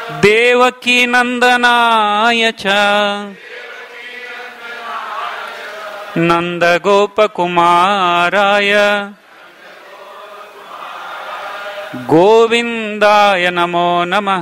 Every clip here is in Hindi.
देवकी नंदनाय च नंदगोपकुमाराय गोविंदाय नमो नमः।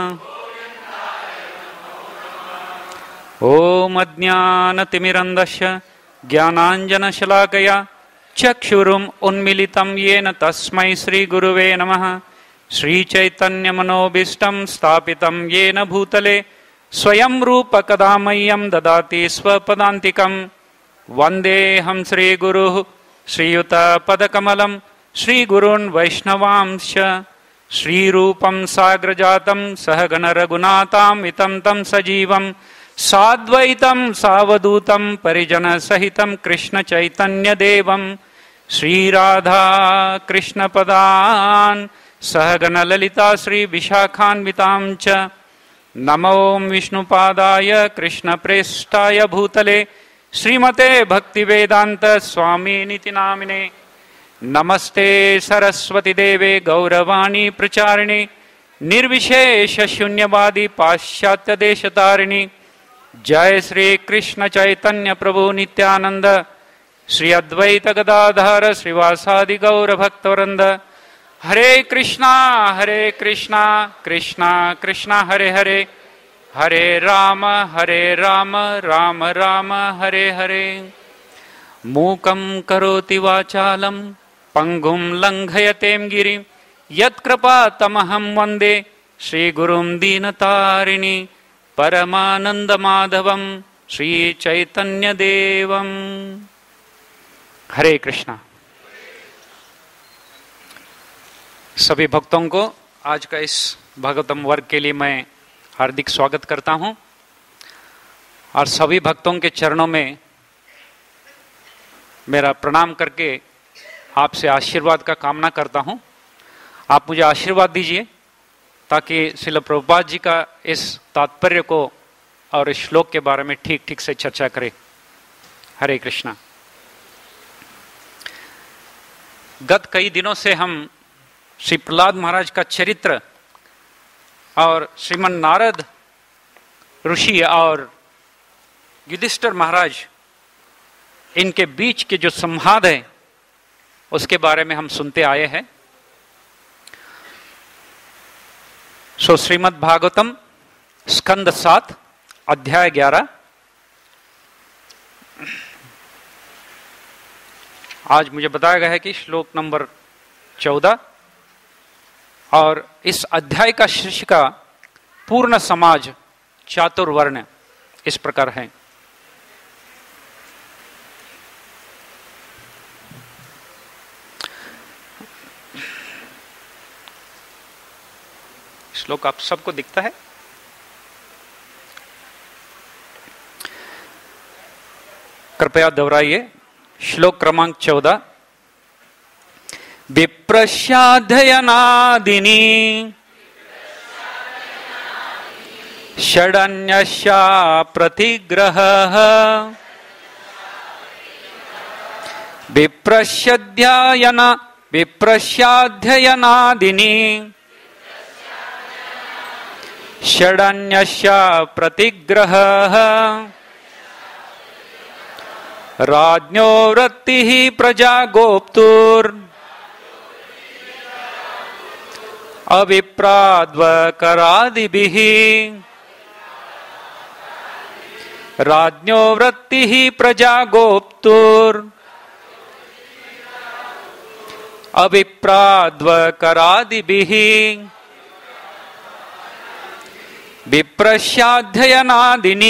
ओम अज्ञानतिमिरन्धस्य ज्ञानाञ्जनशलाकया चक्षुरुम् उन्मीलितं येन तस्मै श्रीगुरुवे नमः। श्रीचैतन्यमनोभीष्टं स्थापितं येन भूतले स्वयं रूप कदा मह्यं ददाति स्वपदान्तिकं। वन्देऽहं श्रीगुरुः श्रीयुतपदकमलं श्रीगुरून् वैष्णवांश्च। श्रीरूपं साग्रजातं सहगण रघुनाथान्वितं तं सजीवं साद्वैतं सावधूतं परिजनसहितं कृष्णचैतन्यदेवं श्रीराधा कृष्णपदान् सहगण ललिता श्रीविशाखान्वितां च। नमो विष्णुपादाय कृष्णप्रेष्ठाय भूतले श्रीमते भक्तिवेदांत स्वामिनिति नामिने। नमस्ते सरस्वती देवे गौरवाणी प्रचारिणे निर्विशेष शून्यवादी पाश्चात्य देशतारिणी। जय श्री कृष्ण चैतन्य प्रभु नित्यानंद श्री अद्वैत गदाधर श्रीवासादि गौर भक्तवृंद। हरे कृष्णा कृष्णा कृष्णा हरे हरे, हरे राम राम राम हरे हरे। मूकं करोति वाचालं पंगुं लंघयतें गिरिं यत्कृपातमहं वन्दे श्रीगुरुं दीनतारिणी परमानंदमाधवं श्रीचैतन्यदेवं। हरे कृष्णा। सभी भक्तों को आज का इस भागवतम वर्ग के लिए मैं हार्दिक स्वागत करता हूं और सभी भक्तों के चरणों में मेरा प्रणाम करके आपसे आशीर्वाद का कामना करता हूं। आप मुझे आशीर्वाद दीजिए ताकि श्रील प्रभुपाद जी का इस तात्पर्य को और इस श्लोक के बारे में ठीक ठीक से चर्चा करें। हरे कृष्णा। गत कई दिनों से हम श्री प्रहलाद महाराज का चरित्र और श्रीमन नारद ऋषि और युधिष्ठिर महाराज इनके बीच के जो संवाद है उसके बारे में हम सुनते आए हैं। सो श्रीमद् भागवतम स्कंद 7 अध्याय 11। आज मुझे बताया गया है कि श्लोक नंबर 14 और इस अध्याय का शीर्षिका पूर्ण समाज चातुर्वर्ण इस प्रकार है। श्लोक आप सबको दिखता है? कृपया दोहराइए। श्लोक क्रमांक 14। विप्रस्याध्ययनादिनी षडन्यस्या प्रतिग्रहः विप्रस्याध्ययनादिनी षडन्यस्या प्रतिग्रहः राज्ञो वृत्तिः प्रजा गोप्तुर् अविप्राद्वकरादिभिः राज्ञो वृत्तिः प्रजा गोप्तुर् अविप्राद्वकरादिभिः विप्रस्याध्ययनादिनी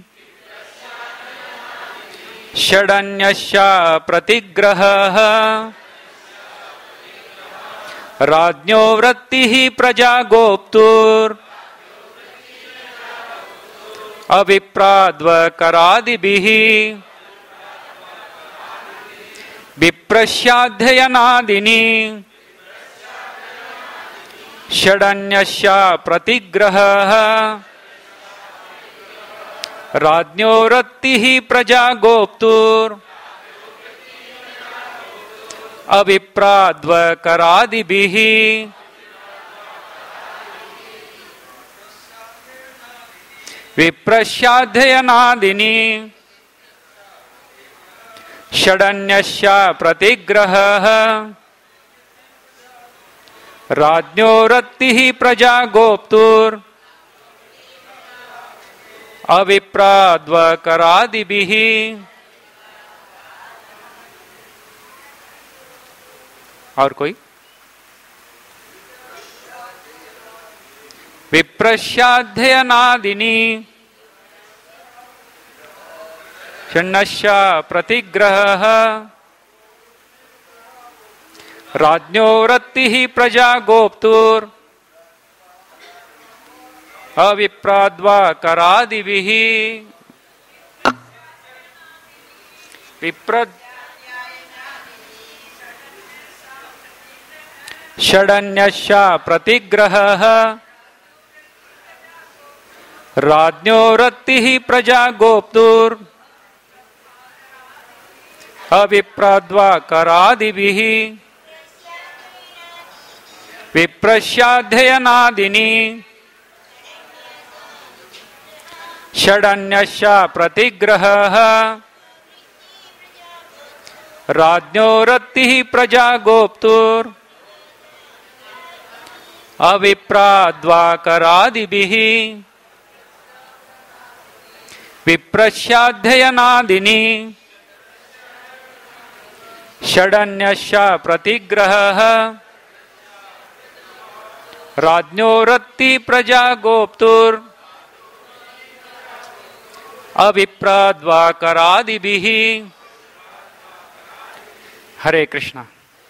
षडन्यस्या प्रतिग्रहः राज्ञो वृत्तिः प्रजा गोप्तुर् अविप्राद्वकरादिभिः विप्रस्याध्ययनादिनी षडन्यस्या प्रतिग्रहः राज्ञो वृत्तिः प्रजा गोप्तुर् अविप्राद्वकरादिभिः विप्रस्याध्ययनादिनी षडन्यस्य प्रतिग्रहः राज्ञो रत्तिः प्रजा गोप्तुर् अविप्राद्वकरादिभिः। और कोई? विप्रस्याध्ययनादिनी षण्णस्य प्रतिग्रहः राज्ञो रत्तिः प्रजा गोप्तुर् अविप्राद्वकरादिभिः। षडन्यस्य प्रतिग्रहः राज्ञो रत्तिः प्रजा गोप्तुर् अविप्राद्वकरादिभिः। विप्रस्याध्ययनादिनी षडन्यस्य प्रतिग्रहः राज्ञो रत्तिः प्रजा गोप्तुर् अविप्राद्वकरादिभिः। विप्रस्याध्ययनादिनी षडन्यस्य प्रतिग्रहः राज्ञो रत्तिः प्रजा गोप्तुर् अविप्राद्वकरादिभिः। हरे कृष्णा।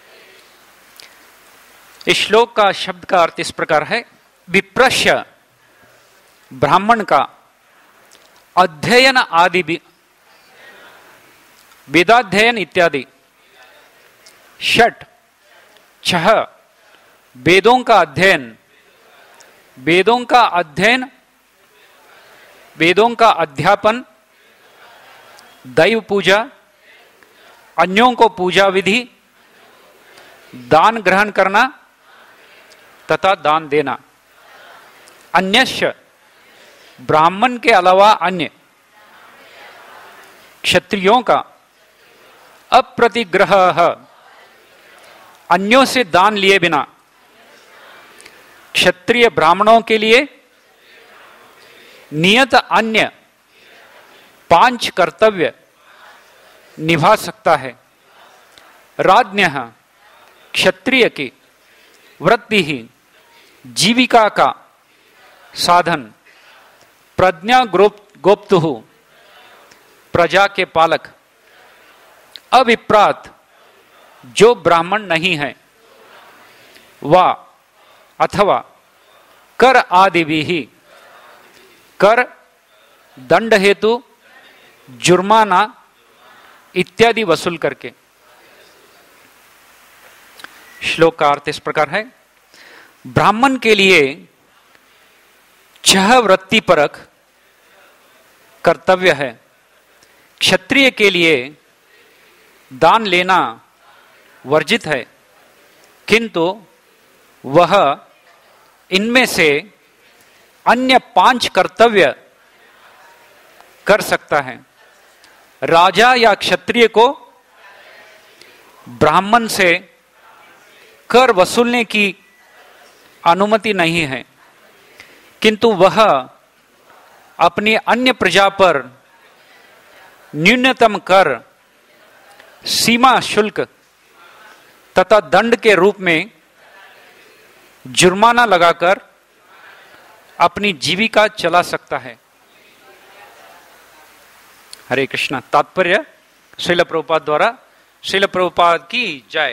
इस श्लोक का शब्द का अर्थ इस प्रकार है, विप्रस्य ब्राह्मण का अध्ययन आदि भी, वेदाध्ययन इत्यादि, षट छह वेदों का अध्ययन, वेदों का अध्ययन, वेदों का अध्यापन, दैव पूजा, अन्यों को पूजा विधि, दान ग्रहण करना तथा दान देना, अन्यस्य ब्राह्मण के अलावा अन्य क्षत्रियों का अप्रतिग्रह, अन्यों से दान लिए बिना क्षत्रिय ब्राह्मणों के लिए नियत अन्य 5 कर्तव्य निभा सकता है। राज्ञः क्षत्रिय की वृत्ति ही जीविका का साधन, प्रज्ञा गोप्तुः प्रजा के पालक, अविप्रात जो ब्राह्मण नहीं है, वा अथवा कर आदि भी, कर दंड हेतु जुर्माना इत्यादि वसूल करके। श्लोक का अर्थ इस प्रकार है, ब्राह्मण के लिए 6 वृत्तिपरक कर्तव्य है, क्षत्रिय के लिए दान लेना वर्जित है, किंतु वह इनमें से अन्य 5 कर्तव्य कर सकता है। राजा या क्षत्रिय को ब्राह्मण से कर वसूलने की अनुमति नहीं है, किंतु वह अपनी अन्य प्रजा पर न्यूनतम कर, सीमा शुल्क तथा दंड के रूप में जुर्माना लगाकर अपनी जीविका चला सकता है। हरे कृष्णा। तात्पर्य श्रील प्रभुपाद द्वारा। श्रील प्रभुपाद की जय।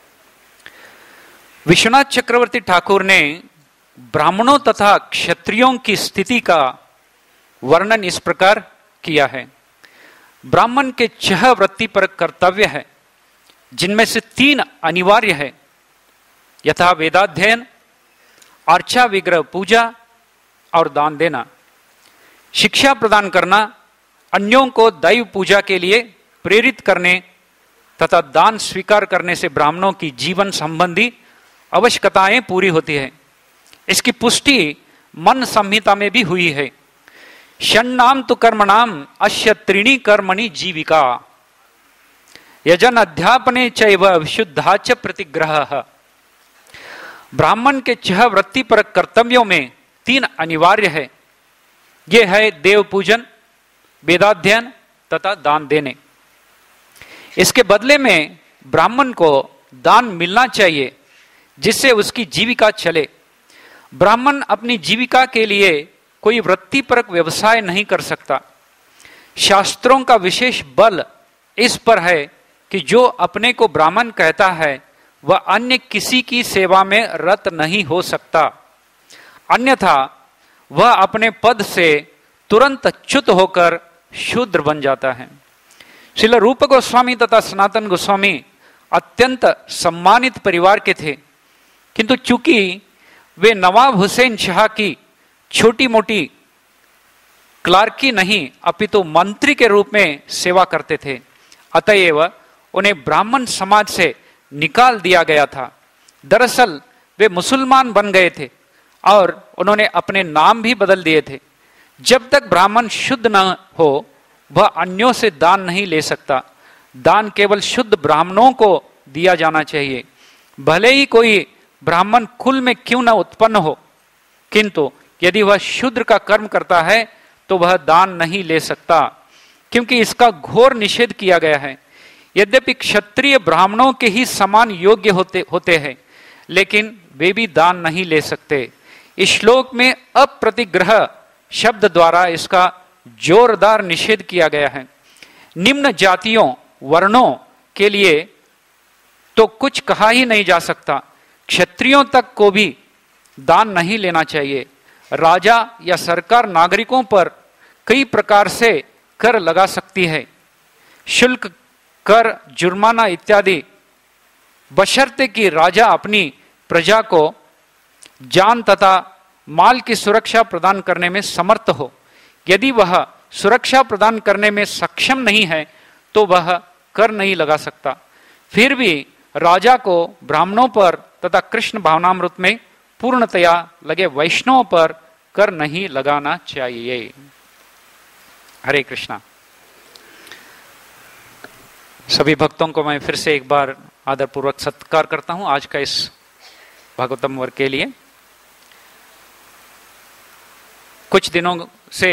विश्वनाथ चक्रवर्ती ठाकुर ने ब्राह्मणों तथा क्षत्रियों की स्थिति का वर्णन इस प्रकार किया है। ब्राह्मण के 6 वृत्तिपरक कर्तव्य है, जिनमें से 3 अनिवार्य है, यथा वेदाध्ययन, अर्चा विग्रह पूजा और दान देना, शिक्षा प्रदान करना, अन्यों को दैव पूजा के लिए प्रेरित करने तथा दान स्वीकार करने से ब्राह्मणों की जीवन संबंधी आवश्यकताएं पूरी होती है। इसकी पुष्टि मन संहिता में भी हुई है। षण्णाम तु कर्मणाम अस्य त्रीणि कर्मणि जीविका यजन अध्यापने चैव विशुद्धा च प्रतिग्रह। ब्राह्मण के 6 वृत्तिपर कर्तव्यों में 3 अनिवार्य है। ये है देव पूजन, वेदाध्ययन तथा दान देने। इसके बदले में ब्राह्मण को दान मिलना चाहिए जिससे उसकी जीविका चले। ब्राह्मण अपनी जीविका के लिए कोई वृत्तिपरक व्यवसाय नहीं कर सकता। शास्त्रों का विशेष बल इस पर है कि जो अपने को ब्राह्मण कहता है वह अन्य किसी की सेवा में रत नहीं हो सकता, अन्यथा वह अपने पद से तुरंत च्युत होकर शूद्र बन जाता है। श्रील रूप गोस्वामी तथा सनातन गोस्वामी अत्यंत सम्मानित परिवार के थे, किंतु चूंकि वे नवाब हुसैन शाह की छोटी मोटी क्लार्की नहीं अपितु मंत्री के रूप में सेवा करते थे, अतएव उन्हें ब्राह्मण समाज से निकाल दिया गया था। दरअसल वे मुसलमान बन गए थे और उन्होंने अपने नाम भी बदल दिए थे। जब तक ब्राह्मण शुद्ध न हो वह अन्यों से दान नहीं ले सकता। दान केवल शुद्ध ब्राह्मणों को दिया जाना चाहिए, भले ही कोई ब्राह्मण कुल में क्यों न उत्पन्न हो, किंतु यदि वह शूद्र का कर्म करता है तो वह दान नहीं ले सकता, क्योंकि इसका घोर निषेध किया गया है। यद्यपि क्षत्रिय ब्राह्मणों के ही समान योग्य होते हैं, लेकिन वे भी दान नहीं ले सकते। इस श्लोक में अप्रतिग्रह शब्द द्वारा इसका जोरदार निषेध किया गया है। निम्न जातियों वर्णों के लिए तो कुछ कहा ही नहीं जा सकता। क्षत्रियों तक को भी दान नहीं लेना चाहिए। राजा या सरकार नागरिकों पर कई प्रकार से कर लगा सकती है, शुल्क, कर, जुर्माना इत्यादि, बशर्ते कि राजा अपनी प्रजा को जान तथा माल की सुरक्षा प्रदान करने में समर्थ हो। यदि वह सुरक्षा प्रदान करने में सक्षम नहीं है तो वह कर नहीं लगा सकता। फिर भी राजा को ब्राह्मणों पर तथा कृष्ण भावनामृत में पूर्णतया लगे वैष्णवों पर कर नहीं लगाना चाहिए। हरे कृष्णा। सभी भक्तों को मैं फिर से एक बार आदरपूर्वक सत्कार करता हूं आज का इस भागवतम वर्ग के लिए। कुछ दिनों से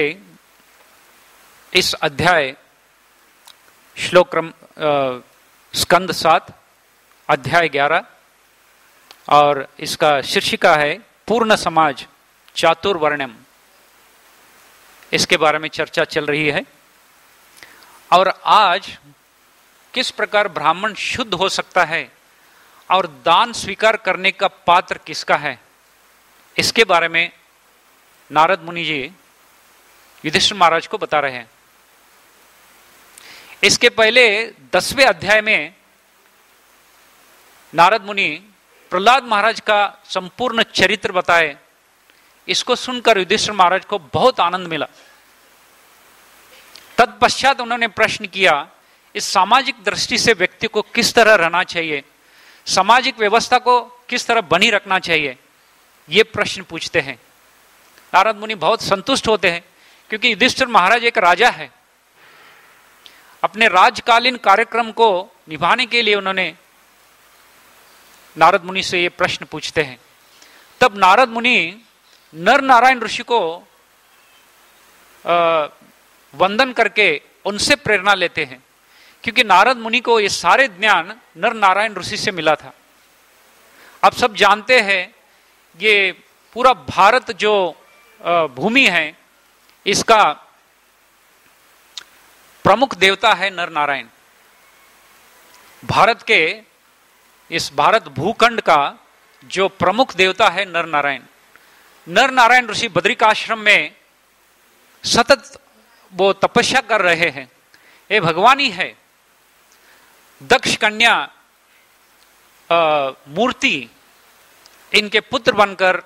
इस अध्याय श्लोक क्रम स्कंद 7 अध्याय 11 और इसका शीर्षिका है पूर्ण समाज चातुर्वर्ण्यम, इसके बारे में चर्चा चल रही है। और आज किस प्रकार ब्राह्मण शुद्ध हो सकता है और दान स्वीकार करने का पात्र किसका है, इसके बारे में नारद मुनि जी युधिष्ठिर महाराज को बता रहे हैं। इसके पहले 10वें अध्याय में नारद मुनि प्रहलाद महाराज का संपूर्ण चरित्र बताए। इसको सुनकर युधिष्ठिर महाराज को बहुत आनंद मिला। तत्पश्चात उन्होंने प्रश्न किया, इस सामाजिक दृष्टि से व्यक्ति को किस तरह रहना चाहिए, सामाजिक व्यवस्था को किस तरह बनी रखना चाहिए, ये प्रश्न पूछते हैं। नारद मुनि बहुत संतुष्ट होते हैं क्योंकि युधिष्ठिर महाराज एक राजा है। अपने राजकालीन कार्यक्रम को निभाने के लिए उन्होंने नारद मुनि से ये प्रश्न पूछते हैं। तब नारद मुनि नर नारायण ऋषि को वंदन करके उनसे प्रेरणा लेते हैं, क्योंकि नारद मुनि को ये सारे ज्ञान नर नारायण ऋषि से मिला था। आप सब जानते हैं ये पूरा भारत जो भूमि है इसका प्रमुख देवता है नर नारायण। भारत के इस भारत भूखंड का जो प्रमुख देवता है नर नारायण। नर नारायण ऋषि बद्रिकाश्रम में सतत वो तपस्या कर रहे हैं। ये भगवान ही है। दक्ष कन्या मूर्ति इनके पुत्र बनकर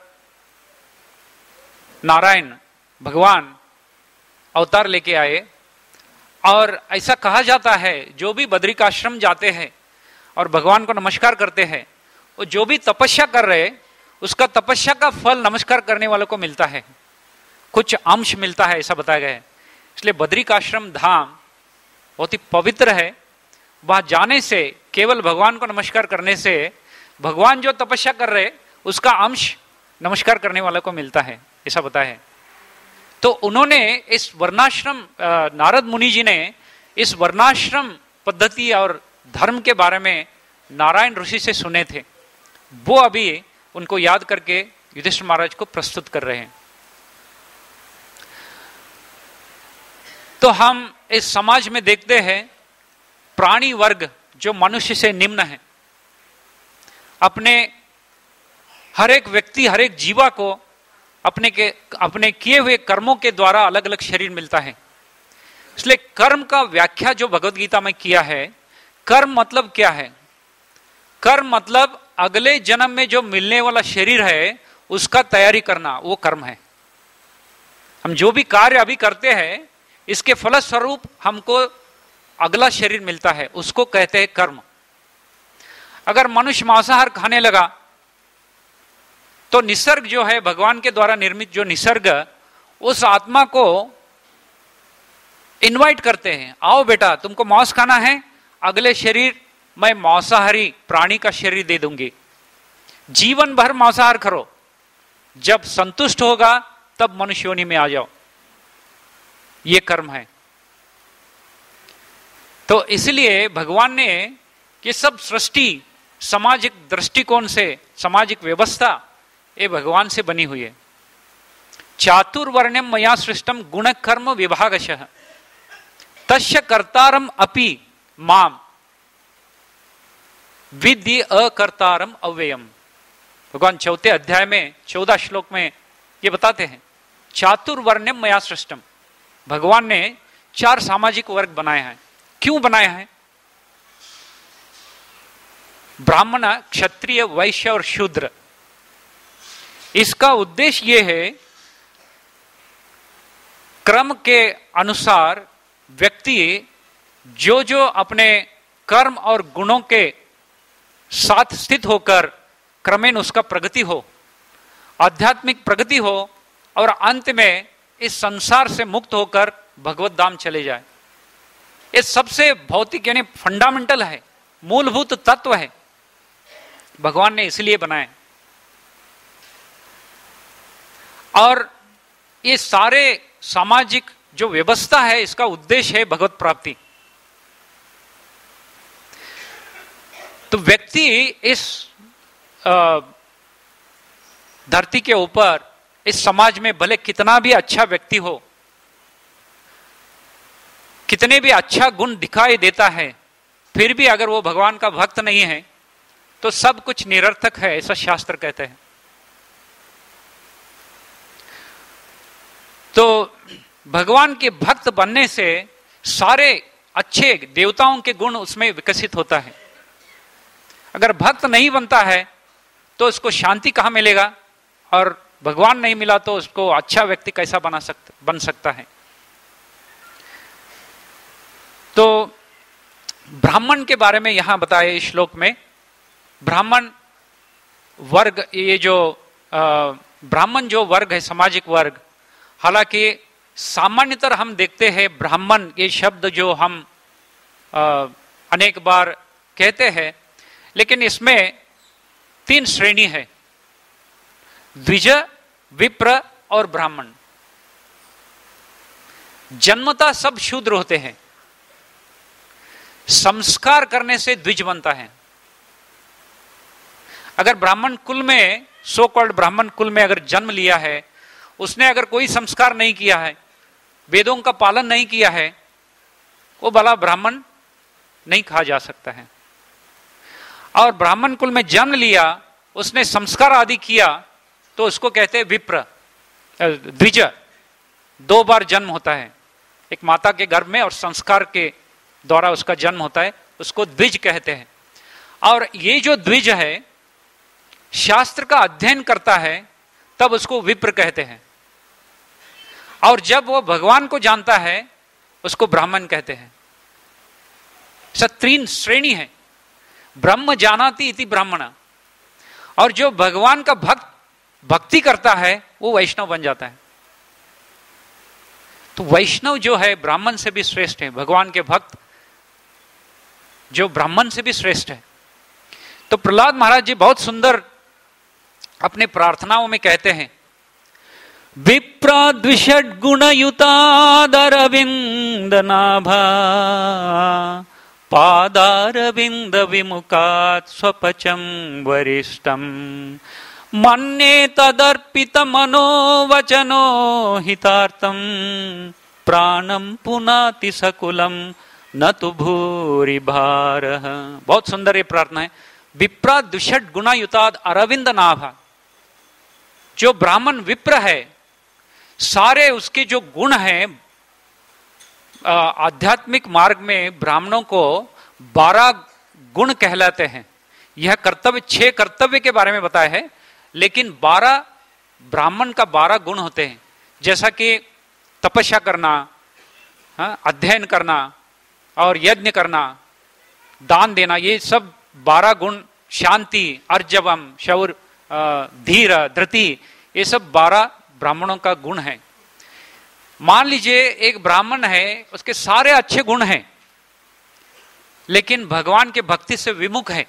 नारायण भगवान अवतार लेके आए। और ऐसा कहा जाता है जो भी बद्रिकाश्रम जाते हैं और भगवान को नमस्कार करते हैं, वो जो भी तपस्या कर रहे उसका तपस्या का फल नमस्कार करने वालों को मिलता है। कुछ अंश मिलता है, ऐसा बताया गया है। इसलिए बद्रिकाश्रम धाम बहुत ही पवित्र है। वहां जाने से, केवल भगवान को नमस्कार करने से, भगवान जो तपस्या कर रहे उसका अंश नमस्कार करने वाले को मिलता है, ऐसा बताया है। तो उन्होंने इस वर्णाश्रम, नारद मुनि जी ने इस वर्णाश्रम पद्धति और धर्म के बारे में नारायण ऋषि से सुने थे, वो अभी उनको याद करके युधिष्ठिर महाराज को प्रस्तुत कर रहे हैं। तो हम इस समाज में देखते हैं प्राणी वर्ग जो मनुष्य से निम्न है, अपने हर एक व्यक्ति, हर एक जीवा को अपने किए हुए कर्मों के द्वारा अलग अलग शरीर मिलता है। इसलिए कर्म का व्याख्या जो भगवत गीता में किया है, कर्म मतलब क्या है? कर्म मतलब अगले जन्म में जो मिलने वाला शरीर है उसका तैयारी करना, वो कर्म है। हम जो भी कार्य अभी करते हैं इसके फलस्वरूप हमको अगला शरीर मिलता है, उसको कहते हैं कर्म। अगर मनुष्य मांसाहार खाने लगा तो निसर्ग जो है, भगवान के द्वारा निर्मित जो निसर्ग, उस आत्मा को इनवाइट करते हैं, आओ बेटा तुमको मांस खाना है, अगले शरीर मैं मांसाहारी प्राणी का शरीर दे दूंगी, जीवन भर मांसाहार करो, जब संतुष्ट होगा तब मनुष्य योनि में आ जाओ। ये कर्म है। तो इसलिए भगवान ने ये सब सृष्टि सामाजिक दृष्टिकोण से, सामाजिक व्यवस्था ये भगवान से बनी हुई है। चातुर्वर्ण्यम मया सृष्टम गुण कर्म विभागशः तस्य कर्तारम अपि माम विद्धि अकर्तारम अव्ययम। भगवान 4 अध्याय में 14 श्लोक में ये बताते हैं, चातुर्वर्ण्यम मया सृष्टम, भगवान ने 4 सामाजिक वर्ग बनाए हैं। क्यों बनाए हैं? ब्राह्मण, क्षत्रिय, वैश्य और शूद्र। इसका उद्देश्य यह है, क्रम के अनुसार व्यक्ति जो जो अपने कर्म और गुणों के साथ स्थित होकर क्रमेण उसका प्रगति हो, आध्यात्मिक प्रगति हो और अंत में इस संसार से मुक्त होकर भगवत धाम चले जाए। ये सबसे भौतिक यानी फंडामेंटल है, मूलभूत तत्व है, भगवान ने इसलिए बनाए। और ये सारे सामाजिक जो व्यवस्था है इसका उद्देश्य है भगवत प्राप्ति। तो व्यक्ति इस धरती के ऊपर, इस समाज में भले कितना भी अच्छा व्यक्ति हो, कितने भी अच्छा गुण दिखाई देता है, फिर भी अगर वो भगवान का भक्त नहीं है तो सब कुछ निरर्थक है, ऐसा शास्त्र कहते हैं। तो भगवान के भक्त बनने से सारे अच्छे देवताओं के गुण उसमें विकसित होता है। अगर भक्त नहीं बनता है तो उसको शांति कहां मिलेगा, और भगवान नहीं मिला तो उसको अच्छा व्यक्ति कैसा बन सकता है। तो ब्राह्मण के बारे में यहां बताए इस श्लोक में, ब्राह्मण वर्ग, ये जो ब्राह्मण जो वर्ग है, सामाजिक वर्ग, हालांकि सामान्यतर हम देखते हैं ब्राह्मण ये शब्द जो हम अनेक बार कहते हैं, लेकिन इसमें 3 श्रेणी है, द्विज, विप्र और ब्राह्मण। जन्मतः सब शूद्र होते हैं, संस्कार करने से द्विज बनता है। अगर ब्राह्मण कुल में, सो कॉल्ड ब्राह्मण कुल में अगर जन्म लिया है, उसने अगर कोई संस्कार नहीं किया है, वेदों का पालन नहीं किया है, वो भला ब्राह्मण नहीं कहा जा सकता है। और ब्राह्मण कुल में जन्म लिया, उसने संस्कार आदि किया, तो उसको कहते हैं विप्र, द्विज। 2 बार जन्म होता है, एक माता के गर्भ में और संस्कार के द्वारा उसका जन्म होता है, उसको द्विज कहते हैं। और ये जो द्विज है शास्त्र का अध्ययन करता है तब उसको विप्र कहते हैं, और जब वो भगवान को जानता है उसको ब्राह्मण कहते हैं। सब 3 श्रेणी है। ब्रह्म जानाति इति ब्राह्मण, और जो भगवान का भक्ति करता है वो वैष्णव बन जाता है। तो वैष्णव जो है ब्राह्मण से भी श्रेष्ठ है, भगवान के भक्त जो ब्राह्मण से भी श्रेष्ठ है। तो प्रहलाद महाराज जी बहुत सुंदर अपने प्रार्थनाओं में कहते हैं, विप्राद्विषड गुणयुतादरविंद नाभा पादारविंद विमुखात् स्वपचम वरिष्ठम मन्ये तदर्पित मनोवचनो हितार्थम प्राणम पुनाति सकुलम न तो भूरि भारः। बहुत सुंदर ये प्रार्थना है। विप्रा द्विषट गुणायुताद अरविंद नाभा, जो ब्राह्मण विप्र है, सारे उसके जो गुण हैं आध्यात्मिक मार्ग में ब्राह्मणों को 12 गुण कहलाते हैं। यह कर्तव्य 6 कर्तव्य के बारे में बताया है, लेकिन 12 ब्राह्मण का 12 गुण होते हैं, जैसा कि तपस्या करना, अध्ययन करना और यज्ञ करना, दान देना, ये सब 12 गुण, शांति, अर्जवम, शौर्य, धीर, धृति, ये सब 12 ब्राह्मणों का गुण है। मान लीजिए एक ब्राह्मण है, उसके सारे अच्छे गुण हैं, लेकिन भगवान के भक्ति से विमुख है।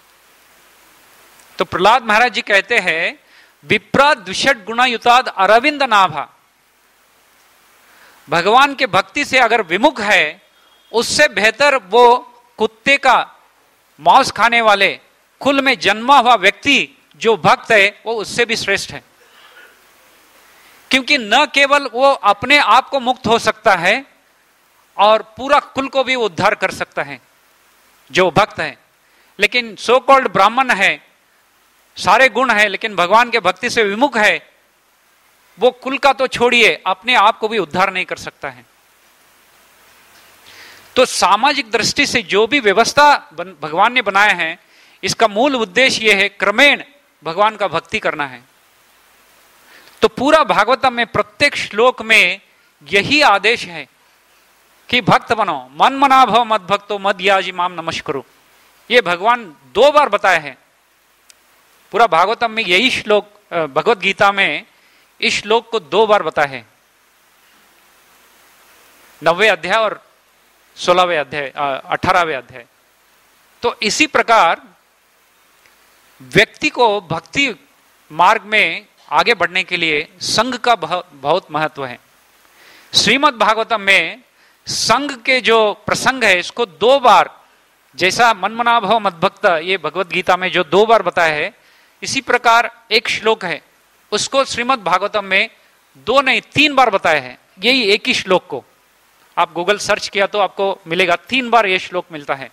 तो प्रहलाद महाराज जी कहते हैं, विप्रा द्विषट गुणायुताद अरविंद नाभा, भगवान के भक्ति से अगर विमुख है, उससे बेहतर वो कुत्ते का मांस खाने वाले कुल में जन्मा हुआ व्यक्ति जो भक्त है, वो उससे भी श्रेष्ठ है। क्योंकि न केवल वो अपने आप को मुक्त हो सकता है और पूरा कुल को भी उद्धार कर सकता है जो भक्त है, लेकिन सो कॉल्ड ब्राह्मण है, सारे गुण है, लेकिन भगवान के भक्ति से विमुख है, वो कुल का तो छोड़िए, अपने आप को भी उद्धार नहीं कर सकता है। तो सामाजिक दृष्टि से जो भी व्यवस्था भगवान ने बनाया है, इसका मूल उद्देश्य यह है क्रमेण भगवान का भक्ति करना है। तो पूरा भागवतम में प्रत्येक श्लोक में यही आदेश है कि भक्त बनो, मन मना भव मद भक्तो मद याजी माम नमस्कुरु। ये भगवान 2 बार बताया है पूरा भागवतम में। यही श्लोक भगवत गीता में इस श्लोक को 2 बार बताया है, 9वें अध्याय और 16वें अध्याय, 18वें अध्याय। तो इसी प्रकार व्यक्ति को भक्ति मार्ग में आगे बढ़ने के लिए संघ का बहुत महत्व है। श्रीमद् भागवतम में संघ के जो प्रसंग है, इसको 2 बार, जैसा मनमना भव मद्भक्त ये भगवत गीता में जो 2 बार बताया है, इसी प्रकार एक श्लोक है, उसको श्रीमद् भागवतम में 2 नहीं 3 बार बताया है। यही एक ही श्लोक को आप गूगल सर्च किया तो आपको मिलेगा, 3 बार ये श्लोक मिलता है।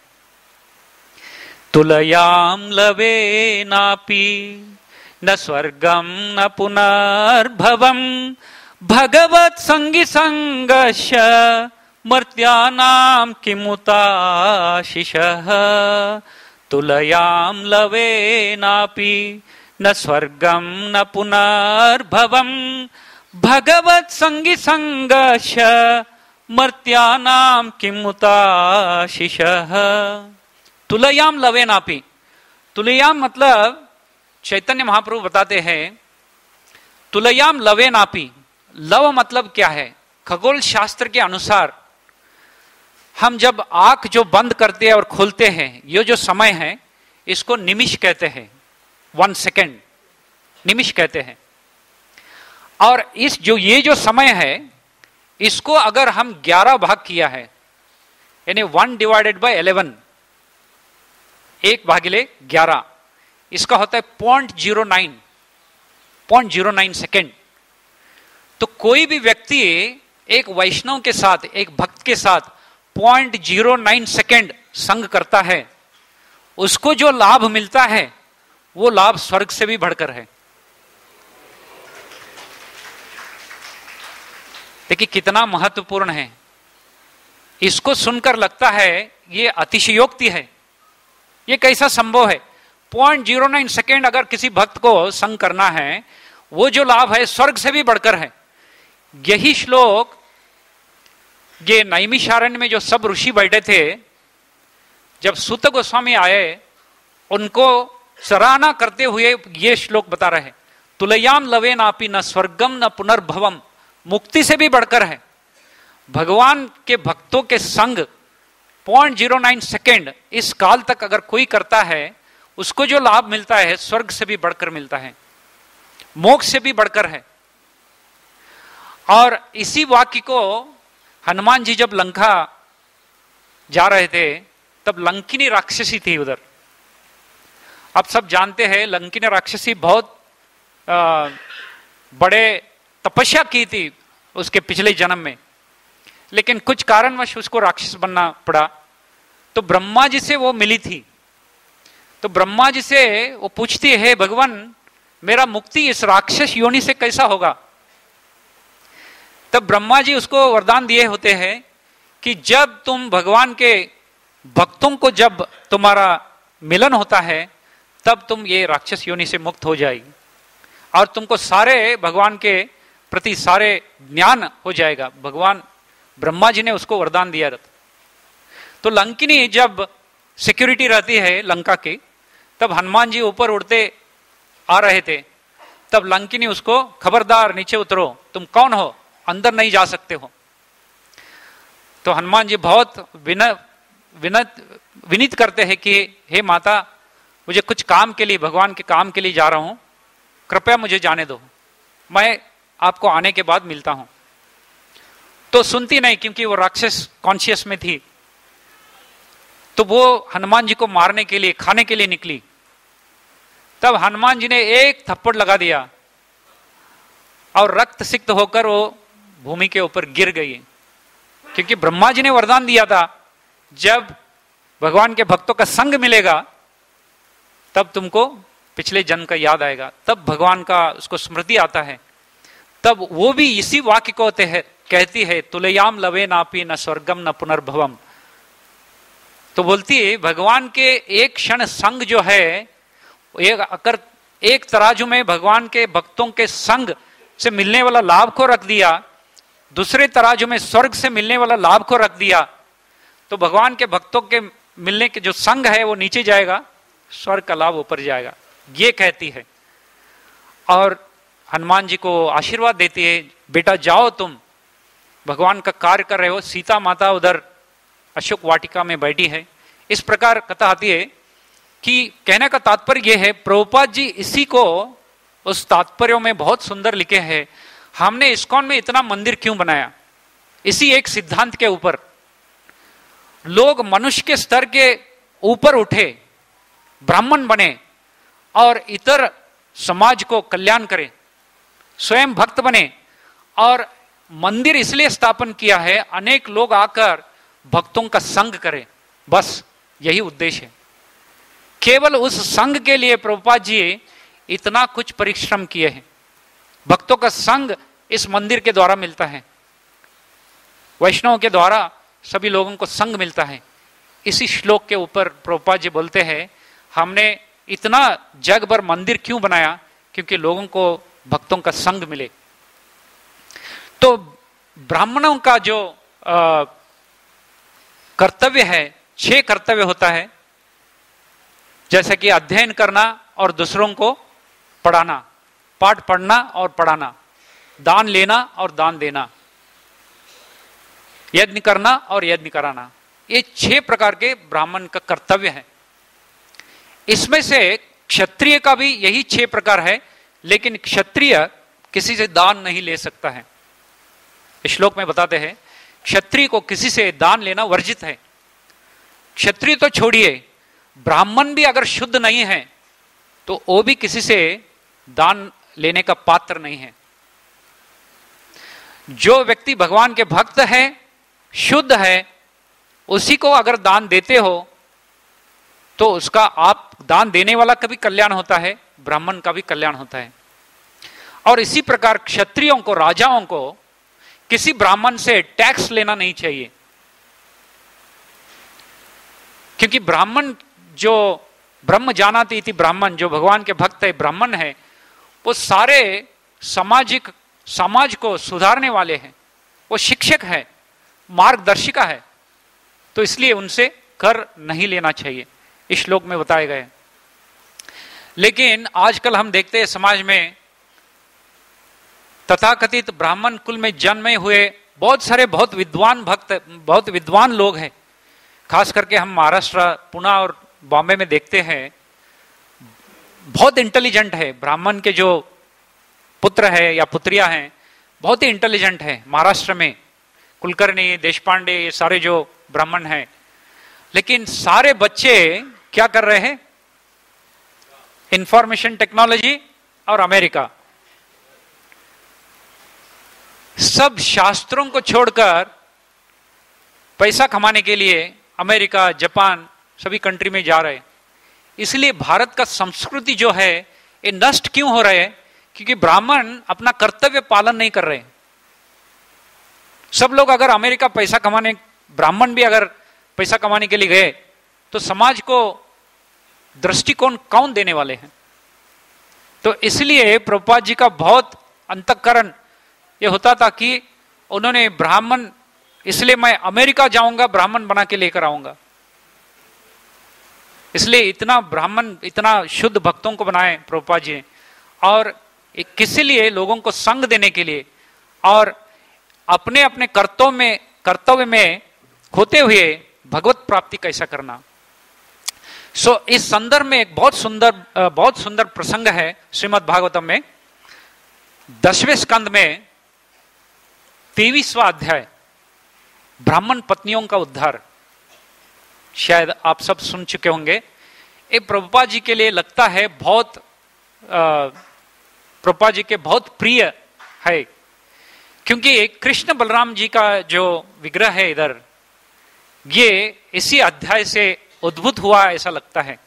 तुलयाम लवे नापी न स्वर्गम न पुनर्भवम भगवत संगी संगश मर्त्यानाम किमुताशिषः। तुलयाम लवे नापी न स्वर्गम न पुनर्भवम भगवत संगी संगश मर्त्यानाम किमुताशिषः। तुलयाम लवे नापी, तुलयाम मतलब चैतन्य महाप्रभु बताते हैं, तुलयाम लवे नापी, लव मतलब क्या है? खगोल शास्त्र के अनुसार हम जब आंख जो बंद करते हैं और खोलते हैं, ये जो समय है इसको निमिष कहते हैं, 1 सेकेंड निमिष कहते हैं। और इस ये जो समय है, इसको अगर हम 11 भाग किया है, यानी 1/11, 1/11, इसका होता है 0.09 सेकेंड। तो कोई भी व्यक्ति एक वैष्णव के साथ, एक भक्त के साथ 0.09 सेकेंड संग करता है, उसको जो लाभ मिलता है वो लाभ स्वर्ग से भी बढ़कर है। देखिए कितना महत्वपूर्ण है। इसको सुनकर लगता है ये अतिशयोक्ति है, ये कैसा संभव है? 0.09 सेकेंड अगर किसी भक्त को संग करना है, वो जो लाभ है स्वर्ग से भी बढ़कर है। यही श्लोक ये नैमिषारण्य में जो सब ऋषि बैठे थे, जब सूत गोस्वामी आए, उनको सराहना करते हुए ये श्लोक बता रहे, तुलयाम लवे नापी न स्वर्गम न पुनर्भवम, मुक्ति से भी बढ़कर है। भगवान के भक्तों के संग 0.09 सेकेंड इस काल तक अगर कोई करता है, उसको जो लाभ मिलता है स्वर्ग से भी बढ़कर मिलता है, मोक्ष से भी बढ़कर है। और इसी वाक्य को हनुमान जी जब लंका जा रहे थे तब लंकिनी राक्षसी थी उधर। आप सब जानते हैं लंकिनी राक्षसी बहुत बड़े तपस्या की थी उसके पिछले जन्म में, लेकिन कुछ कारणवश उसको राक्षस बनना पड़ा। तो ब्रह्मा जी से वो मिली थी, तो ब्रह्मा जी से वो पूछती है, भगवान मेरा मुक्ति इस राक्षस योनि से कैसा होगा? तब ब्रह्मा जी उसको वरदान दिए होते हैं कि जब तुम भगवान के भक्तों को जब तुम्हारा मिलन होता है तब तुम ये राक्षस योनि से मुक्त हो जाएगी और तुमको सारे भगवान के प्रति सारे ज्ञान हो जाएगा। भगवान ब्रह्मा जी ने उसको वरदान दिया रहता। तो लंकिनी जब सिक्योरिटी रहती है लंका की, तब हनुमान जी ऊपर उड़ते आ रहे थे, तब लंकिनी उसको खबरदार नीचे उतरो, तुम कौन हो, अंदर नहीं जा सकते हो। तो हनुमान जी बहुत विनीत करते हैं कि हे माता, मुझे कुछ काम के लिए, भगवान के काम के लिए जा रहा हूं, कृपया मुझे जाने दो, मैं आपको आने के बाद मिलता हूं। तो सुनती नहीं, क्योंकि वो राक्षस कॉन्शियस में थी। तो वो हनुमान जी को मारने के लिए, खाने के लिए निकली। तब हनुमान जी ने एक थप्पड़ लगा दिया और रक्त सिक्त होकर वो भूमि के ऊपर गिर गई, क्योंकि ब्रह्मा जी ने वरदान दिया था जब भगवान के भक्तों का संग मिलेगा तब तुमको पिछले जन्म का याद आएगा, तब भगवान का उसको स्मृति आता है। तब वो भी इसी वाक्य को कहती है, तुलयाम लवे नापी न स्वर्गम न पुनर्भवम। तो बोलती है भगवान के एक क्षण संग जो है, अगर एक तराजू में भगवान के भक्तों के संग से मिलने वाला लाभ को रख दिया, दूसरे तराजू में स्वर्ग से मिलने वाला लाभ को रख दिया, तो भगवान के भक्तों के मिलने के जो संग है वो नीचे जाएगा, स्वर्ग का लाभ ऊपर जाएगा, ये कहती है। और हनुमान जी को आशीर्वाद देती है, बेटा जाओ, तुम भगवान का कार्य कर रहे हो। सीता माता उधर अशोक वाटिका में बैठी है। इस प्रकार कथा आती है कि कहने का तात्पर्य यह है, प्रभुपाद जी इसी को उस तात्पर्यों में बहुत सुंदर लिखे हैं। हमने इस्कॉन में इतना मंदिर क्यों बनाया? इसी एक सिद्धांत के ऊपर लोग मनुष्य के स्तर के ऊपर उठे, ब्राह्मण बने और इतर समाज को कल्याण करें, स्वयं भक्त बने। और मंदिर इसलिए स्थापन किया है, अनेक लोग आकर भक्तों का संग करें, बस यही उद्देश्य है। केवल उस संग के लिए प्रभुपाद जी इतना कुछ परिश्रम किए हैं। भक्तों का संग इस मंदिर के द्वारा मिलता है, वैष्णव के द्वारा सभी लोगों को संग मिलता है। इसी श्लोक के ऊपर प्रभुपाद जी बोलते हैं, हमने इतना जग भर मंदिर क्यों बनाया? क्योंकि लोगों को भक्तों का संग मिले। तो ब्राह्मणों का जो कर्तव्य है, 6 कर्तव्य होता है, जैसे कि अध्ययन करना और दूसरों को पढ़ाना, पाठ पढ़ना और पढ़ाना, दान लेना और दान देना, यज्ञ करना और यज्ञ कराना। ये 6 प्रकार के ब्राह्मण का कर्तव्य है। इसमें से क्षत्रिय का भी यही 6 प्रकार है, लेकिन क्षत्रिय किसी से दान नहीं ले सकता है। इस श्लोक में बताते हैं क्षत्रिय को किसी से दान लेना वर्जित है। क्षत्रिय तो छोड़िए, ब्राह्मण भी अगर शुद्ध नहीं है तो वो भी किसी से दान लेने का पात्र नहीं है। जो व्यक्ति भगवान के भक्त है, शुद्ध है, उसी को अगर दान देते हो तो उसका, आप दान देने वाला का भी कल्याण होता है, ब्राह्मण का भी कल्याण होता है। और इसी प्रकार क्षत्रियों को, राजाओं को किसी ब्राह्मण से टैक्स लेना नहीं चाहिए, क्योंकि ब्राह्मण जो ब्रह्म जानाति इति ब्राह्मण, जो भगवान के भक्त है, ब्राह्मण है, वो सारे समाज को सुधारने वाले हैं, वो शिक्षक है, मार्गदर्शिका है। तो इसलिए उनसे कर नहीं लेना चाहिए, इस श्लोक में बताए गए। लेकिन आजकल हम देखते हैं समाज में तथाकथित ब्राह्मण कुल में जन्मे हुए बहुत सारे बहुत विद्वान भक्त, बहुत विद्वान लोग हैं। खास करके हम महाराष्ट्र, पुणे और बॉम्बे में देखते हैं, बहुत इंटेलिजेंट है। ब्राह्मण के जो पुत्र है या पुत्रियां हैं बहुत ही इंटेलिजेंट है। महाराष्ट्र में कुलकर्णी, देशपांडे, ये सारे जो ब्राह्मण हैं, लेकिन सारे बच्चे क्या कर रहे हैं? इंफॉर्मेशन टेक्नोलॉजी और अमेरिका, सब शास्त्रों को छोड़कर पैसा कमाने के लिए अमेरिका, जापान, सभी कंट्री में जा रहे हैं। इसलिए भारत का संस्कृति जो है ये नष्ट क्यों हो रहा है? क्योंकि ब्राह्मण अपना कर्तव्य पालन नहीं कर रहे। सब लोग अगर अमेरिका पैसा कमाने, ब्राह्मण भी अगर पैसा कमाने के लिए गए तो समाज को दृष्टिकोण कौन देने वाले हैं? तो इसलिए प्रभुपाद जी का बहुत अंतःकरण ये होता था कि उन्होंने ब्राह्मण, इसलिए मैं अमेरिका जाऊंगा, ब्राह्मण बना के लेकर आऊंगा। इसलिए इतना ब्राह्मण, इतना शुद्ध भक्तों को बनाए प्रभुपाद जी ने, और किसी लिए लोगों को संग देने के लिए और अपने अपने कर्तव्य में खोते हुए भगवत प्राप्ति कैसा करना। इस संदर्भ में एक बहुत सुंदर प्रसंग है श्रीमद् भागवतम में 10वें स्कंद में 23वां अध्याय, ब्राह्मण पत्नियों का उद्धार। शायद आप सब सुन चुके होंगे। ये प्रभुपाद जी के लिए लगता है बहुत, प्रभुपाद जी के बहुत प्रिय है, क्योंकि कृष्ण बलराम जी का जो विग्रह है इधर, ये इसी अध्याय से उद्भूत हुआ ऐसा लगता है।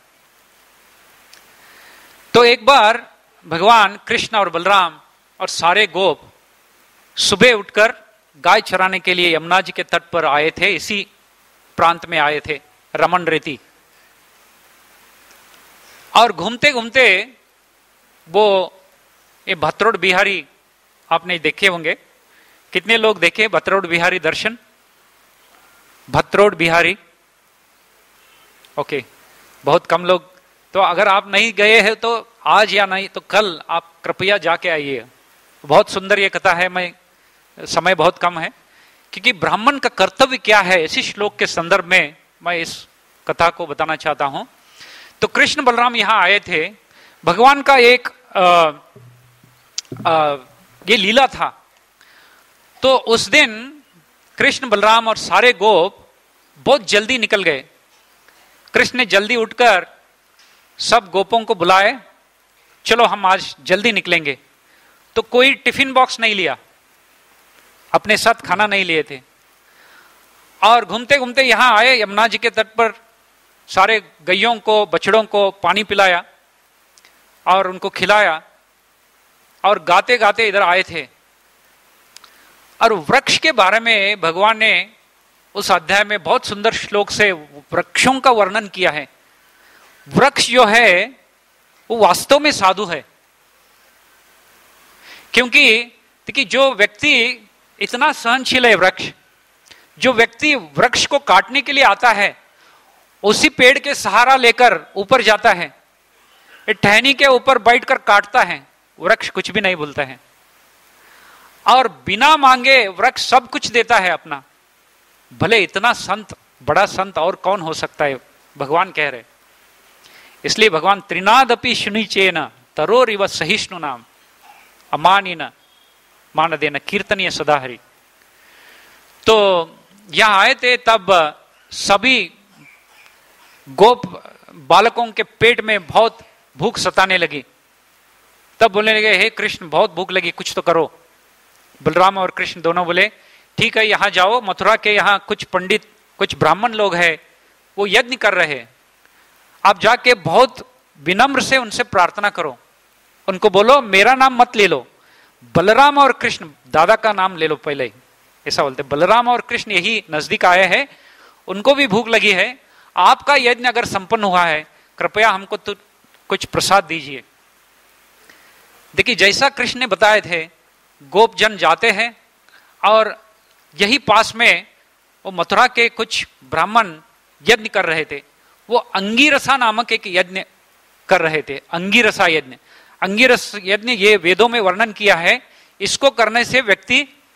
तो एक बार भगवान कृष्ण और बलराम और सारे गोप सुबह उठकर गाय चराने के लिए यमुना जी के तट पर आए थे। इसी प्रांत में आए थे, रमन रेती। और घूमते घूमते वो ये भत्रोड़ बिहारी आपने देखे होंगे। कितने लोग देखे भत्रोड़ बिहारी दर्शन? भत्रोड़ बिहारी, ओके, बहुत कम लोग। तो अगर आप नहीं गए हैं तो आज या नहीं तो कल आप कृपया जाके आइए। बहुत सुंदर ये कथा है। मैं, समय बहुत कम है, क्योंकि ब्राह्मण का कर्तव्य क्या है इसी श्लोक के संदर्भ में मैं इस कथा को बताना चाहता हूं। तो कृष्ण बलराम यहां आए थे। भगवान का एक ये लीला था। तो उस दिन कृष्ण बलराम और सारे गोप बहुत जल्दी निकल गए। कृष्ण ने जल्दी उठकर सब गोपों को बुलाए, चलो हम आज जल्दी निकलेंगे। तो कोई टिफिन बॉक्स नहीं लिया, अपने साथ खाना नहीं लिए थे, और घूमते घूमते यहां आए यमुना जी के तट पर। सारे गैयों को, बछड़ों को पानी पिलाया और उनको खिलाया, और गाते गाते इधर आए थे। और वृक्ष के बारे में भगवान ने उस अध्याय में बहुत सुंदर श्लोक से वृक्षों का वर्णन किया है। वृक्ष जो है वो वास्तव में साधु है, क्योंकि जो व्यक्ति इतना सहनशील है, वृक्ष, जो व्यक्ति वृक्ष को काटने के लिए आता है उसी पेड़ के सहारा लेकर ऊपर जाता है, टहनी के ऊपर बैठकर काटता है, वृक्ष कुछ भी नहीं बोलता है। और बिना मांगे वृक्ष सब कुछ देता है अपना। भले इतना संत, बड़ा संत और कौन हो सकता है, भगवान कह रहे। इसलिए भगवान त्रिनादपि शुनिचेन तरोरिव सहिष्णु नाम अमानिन मानदेन कीर्तनीय सदाहरि। तो यहां आए थे, तब सभी गोप बालकों के पेट में बहुत भूख सताने लगी। तब बोलने लगे, हे कृष्ण बहुत भूख लगी, कुछ तो करो। बलराम और कृष्ण दोनों बोले, ठीक है, यहां जाओ, मथुरा के यहां कुछ पंडित, कुछ ब्राह्मण लोग हैं, वो यज्ञ कर रहे हैं, आप जाके बहुत विनम्र से उनसे प्रार्थना करो, उनको बोलो मेरा नाम मत ले लो, बलराम और कृष्ण, दादा का नाम ले लो पहले ही, ऐसा बोलते। बलराम और कृष्ण यही नजदीक आए हैं, उनको भी भूख लगी है, आपका यज्ञ अगर संपन्न हुआ है कृपया हमको तो कुछ प्रसाद दीजिए। देखिए, जैसा कृष्ण ने बताए थे, गोप जन जाते हैं और यही पास में वो मथुरा के कुछ ब्राह्मण यज्ञ कर रहे थे। वो अंगीरसा नामक एक यज्ञ कर रहे थे, अंगीरसा यज्ञ। अंगीरस यज्ञ ये वेदों में वर्णन किया है, इसको करने से व्यक्ति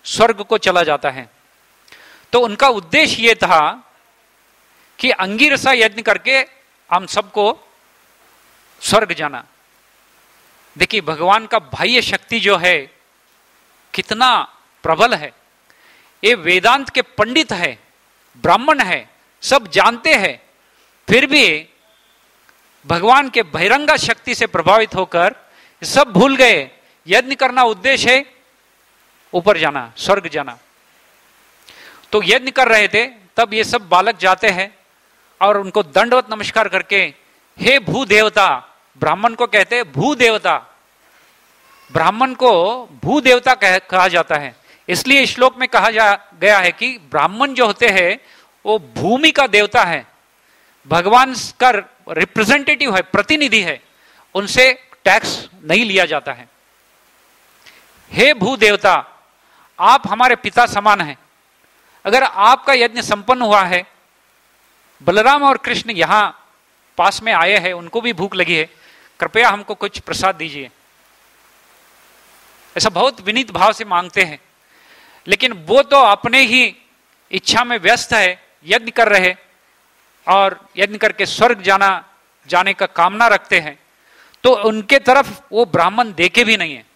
स्वर्ग को चला जाता है। तो उनका उद्देश्य यह था कि अंगिरसा यज्ञ करके हम सबको स्वर्ग जाना। देखिए भगवान का बाह्य शक्ति जो है कितना प्रबल है। ये वेदांत के पंडित है, ब्राह्मण है, सब जानते हैं, फिर भी भगवान के बहिरंगा शक्ति से प्रभावित होकर सब भूल गए। यज्ञ करना उद्देश्य है, ऊपर जाना, स्वर्ग जाना। तो यज्ञ कर रहे थे, तब ये सब बालक जाते हैं और उनको दंडवत नमस्कार करके, हे भू देवता, ब्राह्मण को कहते हैं भू देवता, ब्राह्मण को भू देवता कहा जाता है। इसलिए इस श्लोक में कहा गया है कि ब्राह्मण जो होते हैं वो भूमि का देवता है, भगवान का रिप्रेजेंटेटिव है, प्रतिनिधि है, उनसे टैक्स नहीं लिया जाता है। हे भू देवता, आप हमारे पिता समान हैं। अगर आपका यज्ञ संपन्न हुआ है, बलराम और कृष्ण यहां पास में आए हैं, उनको भी भूख लगी है, कृपया हमको कुछ प्रसाद दीजिए। ऐसा बहुत विनीत भाव से मांगते हैं, लेकिन वो तो अपने ही इच्छा में व्यस्त है, यज्ञ कर रहे और यज्ञ करके स्वर्ग जाने का कामना रखते हैं। तो उनके तरफ वो ब्राह्मण देखे भी नहीं है।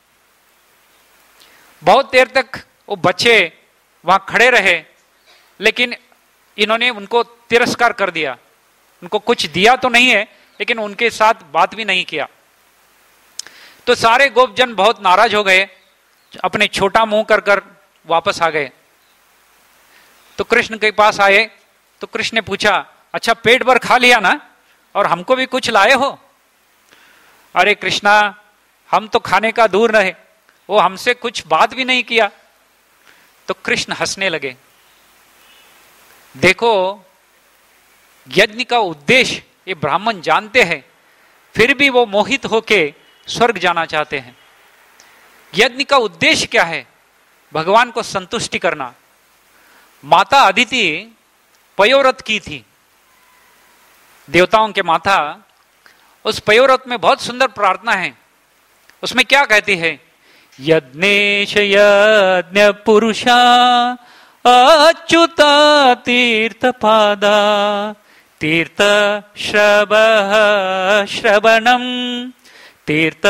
बहुत देर तक वो बच्चे वहां खड़े रहे, लेकिन इन्होंने उनको तिरस्कार कर दिया। उनको कुछ दिया तो नहीं है, लेकिन उनके साथ बात भी नहीं किया। तो सारे गोपजन बहुत नाराज हो गए, अपने छोटा मुंह कर वापस आ गए। तो कृष्ण के पास आए तो कृष्ण ने पूछा, अच्छा पेट भर खा लिया ना, और हमको भी कुछ लाए हो? अरे कृष्णा, हम तो खाने का दूर रहे, वो हमसे कुछ बात भी नहीं किया। तो कृष्ण हंसने लगे। देखो यज्ञ का उद्देश्य ये ब्राह्मण जानते हैं, फिर भी वो मोहित होके स्वर्ग जाना चाहते हैं। यज्ञ का उद्देश्य क्या है? भगवान को संतुष्टि करना। माता अदिति पयोव्रत की थी, देवताओं के माता। उस पयोव्रत में बहुत सुंदर प्रार्थना है। उसमें क्या कहती है? यज्ञेश यज्ञ पुरुषा अच्युता तीर्थपादा तीर्थ श्रवणम तीर्थ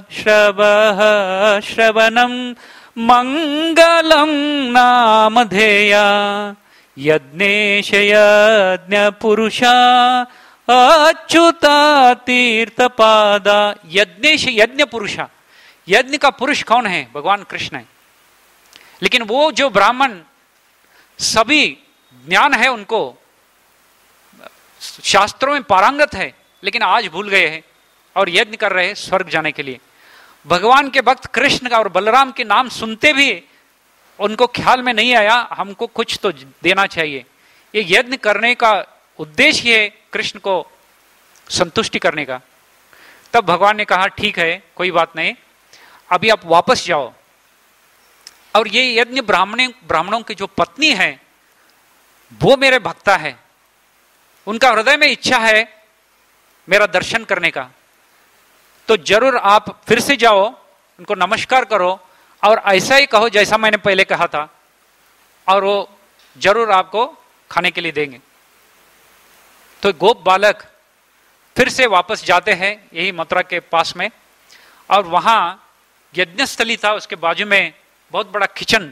श्रवणम मंगलम नामधेया यज्ञेश यज्ञ पुरुषा अच्युता तीर्थपादा। यज्ञेश यज्ञ पुरुषा, यज्ञ का पुरुष कौन है? भगवान कृष्ण है। लेकिन वो जो ब्राह्मण सभी ज्ञान है उनको, शास्त्रों में पारंगत है, लेकिन आज भूल गए हैं और यज्ञ कर रहे हैं स्वर्ग जाने के लिए। भगवान के भक्त कृष्ण का और बलराम के नाम सुनते भी उनको ख्याल में नहीं आया हमको कुछ तो देना चाहिए। ये यज्ञ करने का उद्देश्य है कृष्ण को संतुष्टि करने का। तब भगवान ने कहा ठीक है, कोई बात नहीं, अभी आप वापस जाओ। और ये यज्ञ ब्राह्मणों की जो पत्नी है वो मेरे भक्ता है, उनका हृदय में इच्छा है मेरा दर्शन करने का। तो जरूर आप फिर से जाओ, उनको नमस्कार करो और ऐसा ही कहो जैसा मैंने पहले कहा था, और वो जरूर आपको खाने के लिए देंगे। तो गोप बालक फिर से वापस जाते हैं यही मथुरा के पास में, और वहां यज्ञस्थली था, उसके बाजू में बहुत बड़ा किचन।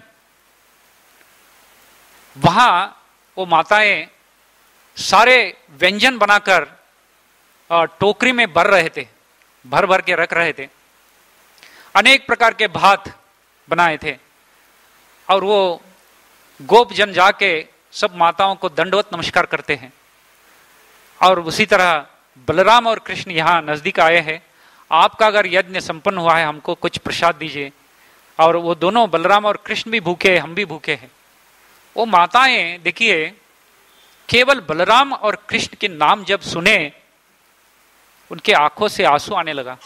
वहां वो माताएं सारे व्यंजन बनाकर टोकरी में भर रहे थे, भर भर के रख रहे थे। अनेक प्रकार के भात बनाए थे, और वो गोप जन जाके सब माताओं को दंडवत नमस्कार करते हैं। और उसी तरह बलराम और कृष्ण यहाँ नजदीक आए हैं, आपका अगर यज्ञ संपन्न हुआ है हमको कुछ प्रसाद दीजिए। और वो दोनों बलराम और कृष्ण भी भूखे, हम भी भूखे हैं। वो माताएं देखिए, केवल बलराम और कृष्ण के नाम जब सुने उनके आंखों से आंसू आने लगा।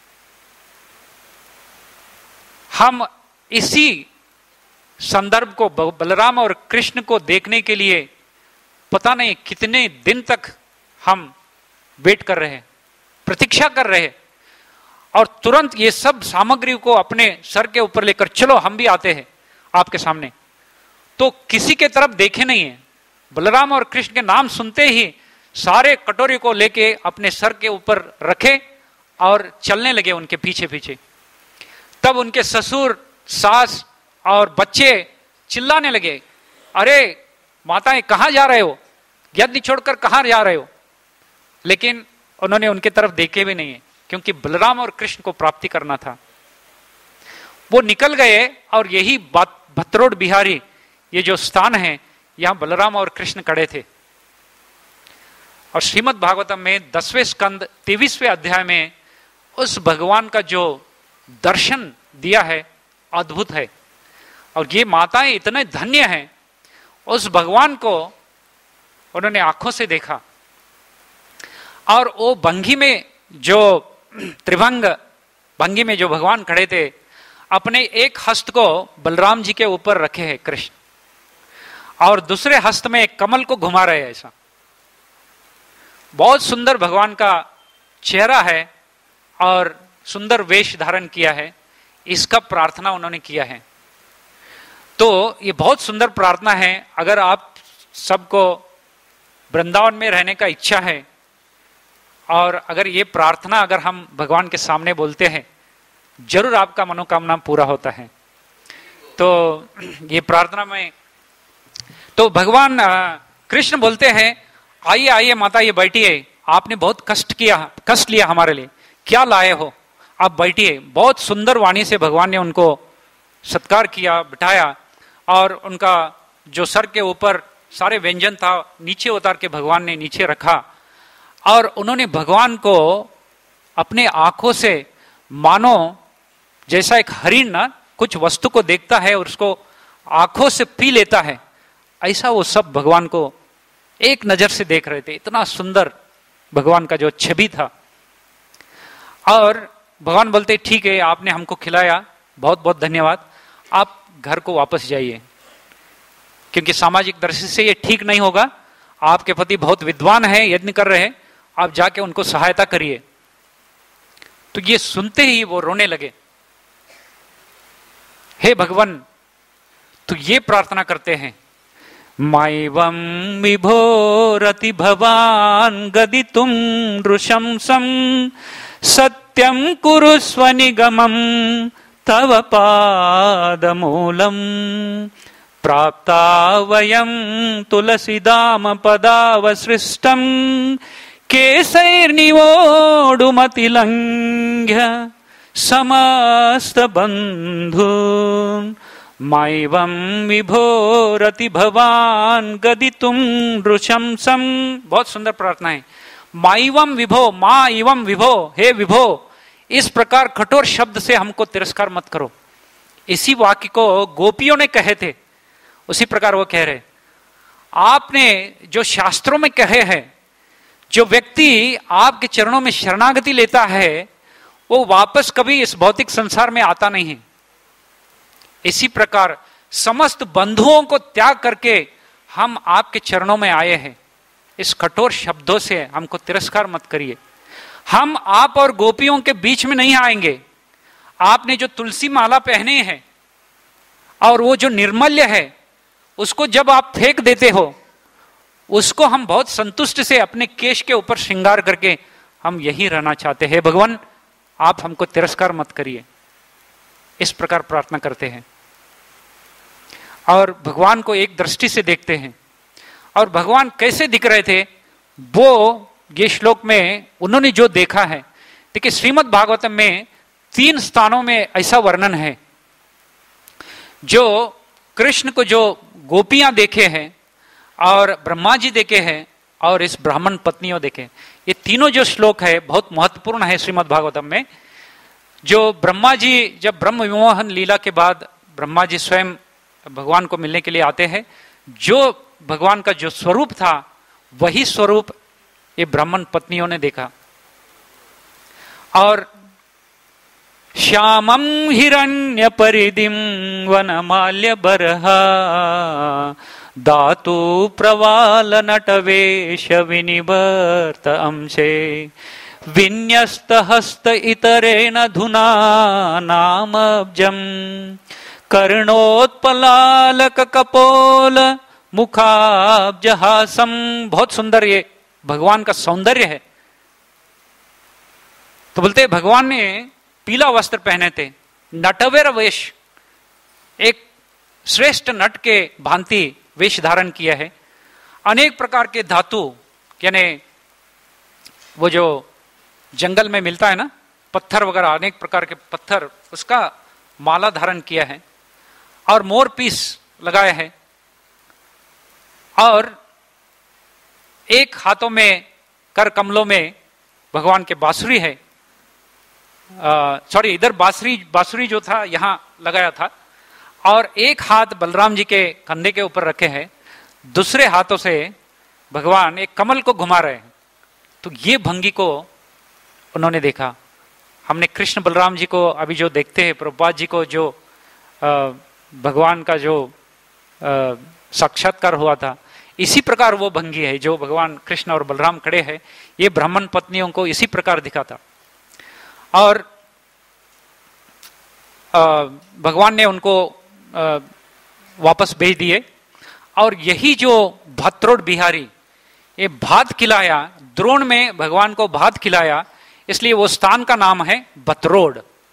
हम इसी संदर्भ को, बलराम और कृष्ण को देखने के लिए पता नहीं कितने दिन तक हम वेट कर रहे हैं, प्रतीक्षा कर रहे हैं। और तुरंत ये सब सामग्री को अपने सर के ऊपर लेकर चलो हम भी आते हैं, आपके सामने, तो किसी के तरफ देखे नहीं है। बलराम और कृष्ण के नाम सुनते ही सारे कटोरे को लेके अपने सर के ऊपर रखे और चलने लगे उनके पीछे पीछे। तब उनके ससुर, सास और बच्चे चिल्लाने लगे, अरे माताएं कहां जा रहे हो, यज्ञ छोड़कर कहां जा रहे हो? लेकिन उन्होंने उनके तरफ देखे भी नहीं है, क्योंकि बलराम और कृष्ण को प्राप्ति करना था। वो निकल गए और यही भत्रोड़ बिहारी, ये जो स्थान है, यहां बलराम और कृष्ण खड़े थे। और श्रीमद् भागवतम में 10वें स्कंद 23वें अध्याय में उस भगवान का जो दर्शन दिया है अद्भुत है। और ये माताएं इतने धन्य हैं, उस भगवान को उन्होंने आंखों से देखा। और वो भंगी में जो त्रिभंग भंगी में जो भगवान खड़े थे, अपने एक हस्त को बलराम जी के ऊपर रखे हैं कृष्ण, और दूसरे हस्त में एक कमल को घुमा रहे हैं। ऐसा बहुत सुंदर भगवान का चेहरा है और सुंदर वेश धारण किया है, इसका प्रार्थना उन्होंने किया है। तो ये बहुत सुंदर प्रार्थना है। अगर आप सबको वृंदावन में रहने का इच्छा है और अगर ये प्रार्थना अगर हम भगवान के सामने बोलते हैं, जरूर आपका मनोकामना पूरा होता है। तो ये प्रार्थना में तो भगवान कृष्ण बोलते हैं, आइए आइए माता, ये बैठिए, आपने बहुत कष्ट लिया हमारे लिए, क्या लाए हो, आप बैठिए। बहुत सुंदर वाणी से भगवान ने उनको सत्कार किया, बिठाया, और उनका जो सर के ऊपर सारे व्यंजन था नीचे उतार के भगवान ने नीचे रखा। और उन्होंने भगवान को अपने आंखों से, मानो जैसा एक हरिण ना कुछ वस्तु को देखता है और उसको आंखों से पी लेता है, ऐसा वो सब भगवान को एक नजर से देख रहे थे। इतना सुंदर भगवान का जो छवि था। और भगवान बोलते, ठीक है, आपने हमको खिलाया, बहुत बहुत धन्यवाद, आप घर को वापस जाइए, क्योंकि सामाजिक दृष्टि से ये ठीक नहीं होगा। आपके पति बहुत विद्वान है, यज्ञ कर रहे हैं, आप जाके उनको सहायता करिए। तो ये सुनते ही वो रोने लगे। हे भगवान, तो ये प्रार्थना करते हैं, माइवम विभोरति भवान गदितुम नृशंसम सत्यम कुरुस्व निगमम तव पादमूलम प्राप्ता वयम तुलसीदाम पदावसृष्टम केसैर्निवोढुमतिलङ्घ्य समस्त बंधून् माइवं विभोरति भवान गदितुम नृशंसम। बहुत सुंदर प्रार्थना है। माइवम विभो, माँ इवम विभो, हे विभो, इस प्रकार कठोर शब्द से हमको तिरस्कार मत करो। इसी वाक्य को गोपियों ने कहे थे, उसी प्रकार वो कह रहे, आपने जो शास्त्रों में कहे हैं, जो व्यक्ति आपके चरणों में शरणागति लेता है वो वापस कभी इस भौतिक संसार में आता नहीं है। इसी प्रकार समस्त बंधुओं को त्याग करके हम आपके चरणों में आए हैं। इस कठोर शब्दों से हमको तिरस्कार मत करिए। हम आप और गोपियों के बीच में नहीं आएंगे। आपने जो तुलसी माला पहने हैं और वो जो निर्मल्य है उसको जब आप फेंक देते हो, उसको हम बहुत संतुष्ट से अपने केश के ऊपर श्रृंगार करके हम यही रहना चाहते हैं। भगवान, आप हमको तिरस्कार मत करिए। इस प्रकार प्रार्थना करते हैं और भगवान को एक दृष्टि से देखते हैं। और भगवान कैसे दिख रहे थे वो ये श्लोक में उन्होंने जो देखा है। देखिए, श्रीमद् भागवतम में 3 स्थानों में ऐसा वर्णन है। जो कृष्ण को जो गोपियां देखे हैं और ब्रह्मा जी देखे हैं और इस ब्राह्मण पत्नियों देखे, ये तीनों जो श्लोक है बहुत महत्वपूर्ण है श्रीमद् भागवतम में। जो ब्रह्मा जी जब ब्रह्म विमोहन लीला के बाद ब्रह्मा जी स्वयं भगवान को मिलने के लिए आते हैं, जो भगवान का जो स्वरूप था वही स्वरूप ये ब्राह्मण पत्नियों ने देखा। और श्यामं हिरण्य परिदिम वनमाल्य बरहा धातु प्रवाल नटवेश विनिवर्त अंशे विन्यस्त हस्त इतरेण धुना नामब्जम कर्णोत्पलालक कपोल मुखाब्जहासम। बहुत सुंदर ये भगवान का सौंदर्य है। तो बोलते भगवान ने पीला वस्त्र पहने थे, नटवेर वेश, एक श्रेष्ठ नट के भांति वेश धारण किया है। अनेक प्रकार के धातु, यानी वो जो जंगल में मिलता है ना पत्थर वगैरह, अनेक प्रकार के पत्थर, उसका माला धारण किया है और मोर पीस लगाया है। और एक हाथों में कर कमलों में भगवान के बांसुरी है, सॉरी इधर बांसुरी जो था यहां लगाया था, और एक हाथ बलराम जी के कंधे के ऊपर रखे हैं, दूसरे हाथों से भगवान एक कमल को घुमा रहे हैं। तो ये भंगी को उन्होंने देखा। हमने कृष्ण बलराम जी को अभी जो देखते हैं, प्रभुपाद जी को जो भगवान का जो साक्षात्कार हुआ था, इसी प्रकार वो भंगी है जो भगवान कृष्ण और बलराम खड़े हैं। ये ब्राह्मण पत्नियों को इसी प्रकार दिखा था। और भगवान ने उनको वापस भेज दिए। और यही जो भत्रोड़ बिहारी, ये भात खिलाया, द्रोण में भगवान को भात खिलाया, इसलिए वो स्थान का नाम है भत्रोड़।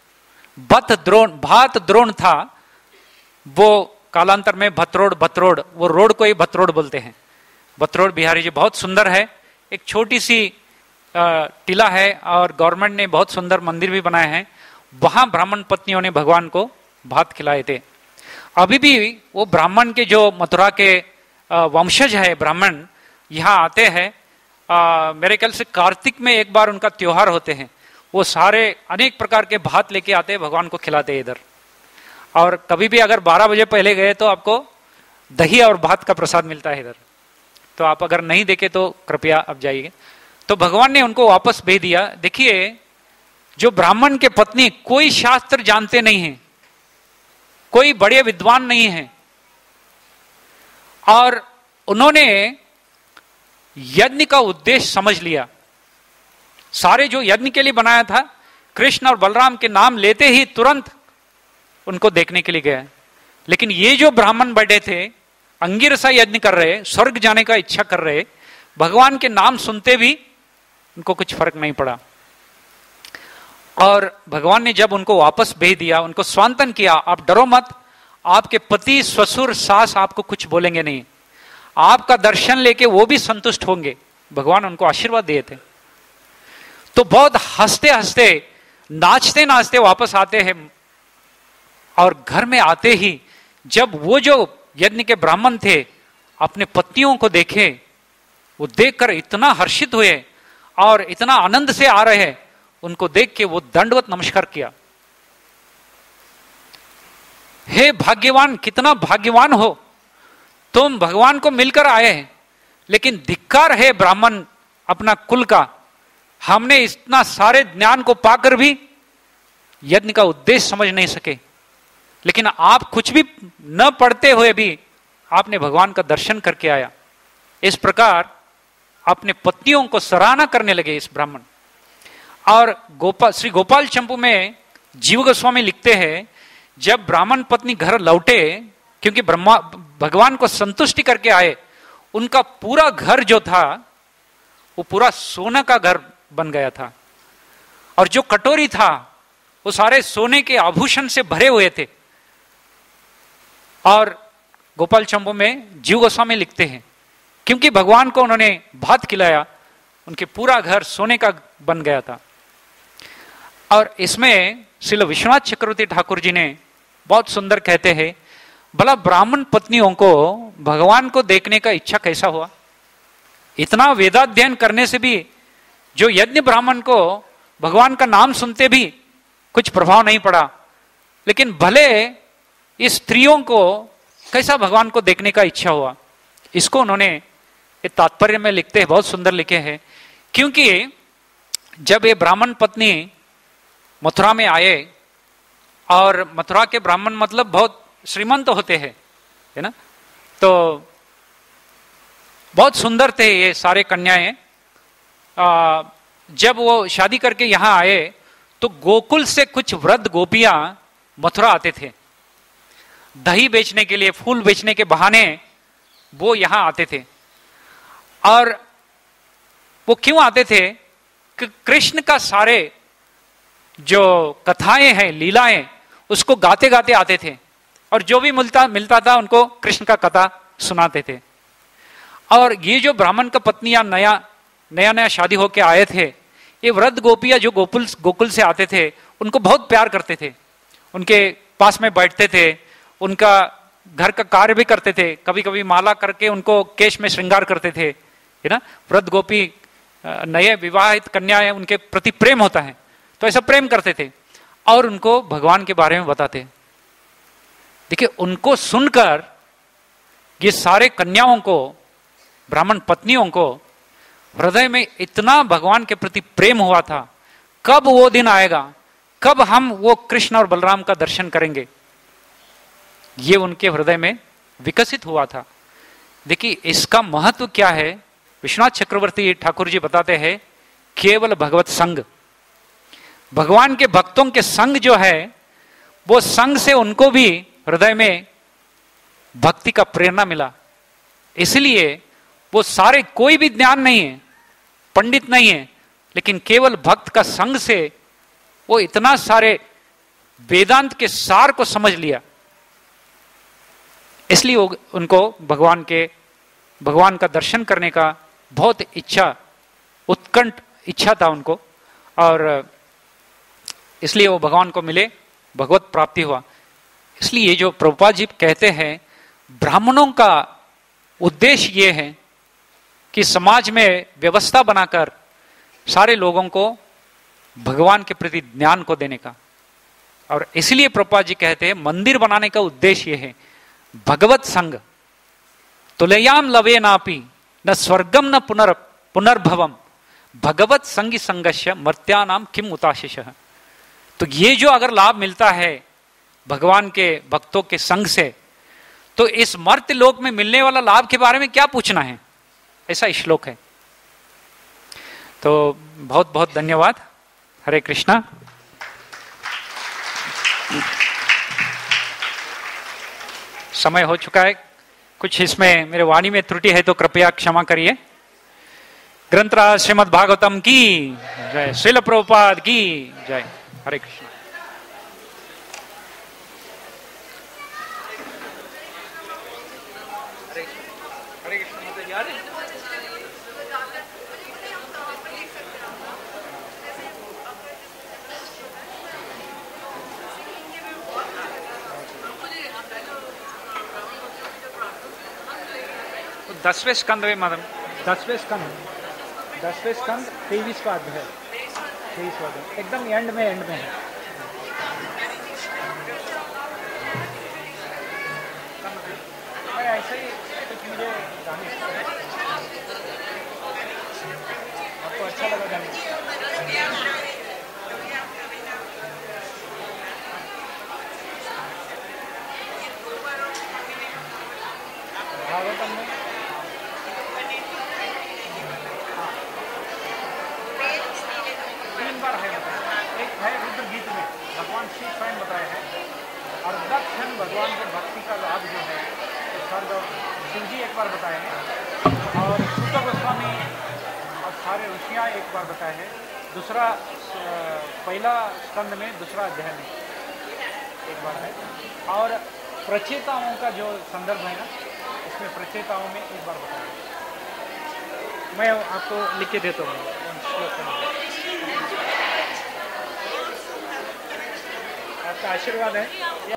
भात द्रोण था, वो कालांतर में भत्रोड़, वो रोड को ही भत्रोड़ बोलते हैं। भत्रोड़ बिहारी जी बहुत सुंदर है। एक छोटी सी टीला है और गवर्नमेंट ने बहुत सुंदर मंदिर भी बनाए हैं। वहां ब्राह्मण पत्नियों ने भगवान को भात खिलाए थे। अभी भी वो ब्राह्मण के जो मथुरा के वंशज है ब्राह्मण, यहाँ आते हैं। मेरे ख्याल से कार्तिक में एक बार उनका त्योहार होते हैं। वो सारे अनेक प्रकार के भात लेके आते हैं, भगवान को खिलाते हैं इधर। और कभी भी अगर 12 बजे पहले गए तो आपको दही और भात का प्रसाद मिलता है इधर। तो आप अगर नहीं देखे तो कृपया आप जाइए। तो भगवान ने उनको वापस भेज दिया। देखिए, जो ब्राह्मण के पत्नी कोई शास्त्र जानते नहीं है, कोई बड़े विद्वान नहीं है, और उन्होंने यज्ञ का उद्देश्य समझ लिया। सारे जो यज्ञ के लिए बनाया था, कृष्ण और बलराम के नाम लेते ही तुरंत उनको देखने के लिए गए। लेकिन ये जो ब्राह्मण बैठे थे, अंगिरसा यज्ञ कर रहे, स्वर्ग जाने का इच्छा कर रहे, भगवान के नाम सुनते भी उनको कुछ फर्क नहीं पड़ा। और भगवान ने जब उनको वापस भेज दिया, उनको स्वांतन किया, आप डरो मत, आपके पति ससुर सास आपको कुछ बोलेंगे नहीं, आपका दर्शन लेके वो भी संतुष्ट होंगे। भगवान उनको आशीर्वाद दिए थे। तो बहुत हंसते हंसते, नाचते नाचते वापस आते हैं। और घर में आते ही जब वो जो यज्ञ के ब्राह्मण थे अपने पत्नियों को देखे, वो देखकर इतना हर्षित हुए और इतना आनंद से आ रहे हैं, उनको देख के वो दंडवत नमस्कार किया। हे भाग्यवान, कितना भाग्यवान हो तुम, भगवान को मिलकर आए हैं। लेकिन धिक्कार है ब्राह्मण अपना कुल का, हमने इतना सारे ज्ञान को पाकर भी यज्ञ का उद्देश्य समझ नहीं सके। लेकिन आप कुछ भी न पढ़ते हुए भी आपने भगवान का दर्शन करके आया। इस प्रकार अपने पत्नियों को सराहना करने लगे इस ब्राह्मण। और श्री गोपाल चंपू में जीव गोस्वामी लिखते हैं, जब ब्राह्मण पत्नी घर लौटे, क्योंकि भगवान को संतुष्टि करके आए, उनका पूरा घर जो था वो पूरा सोना का घर बन गया था। और जो कटोरी था वो सारे सोने के आभूषण से भरे हुए थे। और गोपाल चंपू में जीव गोस्वामी लिखते हैं, क्योंकि भगवान को उन्होंने भात खिलाया, उनके पूरा घर सोने का बन गया था। और इसमें श्रील विश्वनाथ चक्रवर्ती ठाकुर जी ने बहुत सुंदर कहते हैं, भला ब्राह्मण पत्नियों को भगवान को देखने का इच्छा कैसा हुआ। इतना वेदाध्ययन करने से भी जो यज्ञ ब्राह्मण को भगवान का नाम सुनते भी कुछ प्रभाव नहीं पड़ा, लेकिन भले इस स्त्रियों को कैसा भगवान को देखने का इच्छा हुआ। इसको उन्होंने तात्पर्य में लिखते हैं, बहुत सुंदर लिखे हैं। क्योंकि जब ये ब्राह्मण पत्नी मथुरा में आए, और मथुरा के ब्राह्मण मतलब बहुत श्रीमंत होते हैं, है ना, तो बहुत सुंदर थे ये सारे कन्याएं। जब वो शादी करके यहां आए तो गोकुल से कुछ वृद्ध गोपियां मथुरा आते थे। दही बेचने के लिए, फूल बेचने के बहाने वो यहां आते थे। और वो क्यों आते थे कि कृष्ण का सारे जो कथाएं हैं, लीलाएं, उसको गाते गाते आते थे और जो भी मिलता था उनको कृष्ण का कथा सुनाते थे। और ये जो ब्राह्मण का पत्नियां नया शादी होके आए थे, ये वृद्ध गोपियां जो गोकुल से आते थे उनको बहुत प्यार करते थे, उनके पास में बैठते थे, उनका घर का कार्य भी करते थे, कभी कभी माला करके उनको केश में श्रृंगार करते थे, है ना। वृद्ध गोपी नए विवाहित कन्याएं, उनके प्रति प्रेम होता है तो ऐसा प्रेम करते थे और उनको भगवान के बारे में बताते। देखिए, उनको सुनकर ये सारे कन्याओं को, ब्राह्मण पत्नियों को हृदय में इतना भगवान के प्रति प्रेम हुआ था। कब वो दिन आएगा, कब हम वो कृष्ण और बलराम का दर्शन करेंगे, ये उनके हृदय में विकसित हुआ था। देखिए, इसका महत्व क्या है, विश्वनाथ चक्रवर्ती ठाकुर जी बताते हैं, केवल भगवत संग, भगवान के भक्तों के संग जो है, वो संग से उनको भी हृदय में भक्ति का प्रेरणा मिला। इसलिए वो सारे, कोई भी ज्ञान नहीं है, पंडित नहीं है, लेकिन केवल भक्त का संग से वो इतना सारे वेदांत के सार को समझ लिया। इसलिए उनको भगवान का दर्शन करने का बहुत उत्कंठ इच्छा था उनको, और इसलिए वो भगवान को मिले, भगवत प्राप्ति हुआ। इसलिए जो प्रभुपाद जी कहते हैं, ब्राह्मणों का उद्देश्य ये है कि समाज में व्यवस्था बनाकर सारे लोगों को भगवान के प्रति ज्ञान को देने का। और इसलिए प्रभुपाद जी कहते हैं, मंदिर बनाने का उद्देश्य ये है, भगवत संग तुलयाम लवे नापि न स्वर्गम न पुनर्भवम भगवत संगी संगस्य मर्त्यानाम किम उताशिष। तो ये जो अगर लाभ मिलता है भगवान के भक्तों के संग से, तो इस मर्त्य लोक में मिलने वाला लाभ के बारे में क्या पूछना है, ऐसा श्लोक है। तो बहुत बहुत धन्यवाद। हरे कृष्णा। समय हो चुका है, कुछ इसमें मेरे वाणी में त्रुटि है तो कृपया क्षमा करिए। ग्रंथराज श्रीमद् भागवतम की जय, श्रील प्रभुपाद की जय। हरे कृष्ण। हरे कृष्ण। यार तो 10वें स्कंद में मैडम, 10वें स्कंद 23 का अध्याय, 23 का अध्याय एकदम एंड में है। ऐसे ही कुछ मुझे गाने, आपको अच्छा लगा गाने? भागवतम में तीन बार है बताया। एक है रुद्र गीत में भगवान शिव स्वयं बताया है, और दक्षिण भगवान के भक्ति का लाभ जो है स्वर्ग शिव जी एक बार बताए हैं, और सूत गोस्वामी और सारे ऋषियाँ एक बार बताए हैं। दूसरा पहला स्कंद में दूसरा अध्याय में एक बार है, और प्रचेताओं का जो संदर्भ है ना, इसमें प्रचेताओं में एक बार बताया। मैं आपको लिख के देता हूँ, आपका आशीर्वाद है।